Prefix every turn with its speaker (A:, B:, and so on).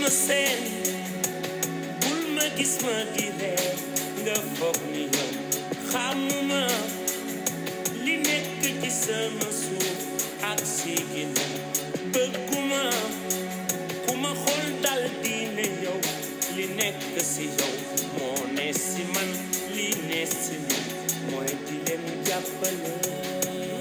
A: seen bul ma gis ma di ree nga foog ni yow xamuma li nekk ci sama suuf ak si ginnaaw bëgguma ku ma xool dal di ne yow li nekk si yow moo ne si man li ne si man mooy di leen jàppale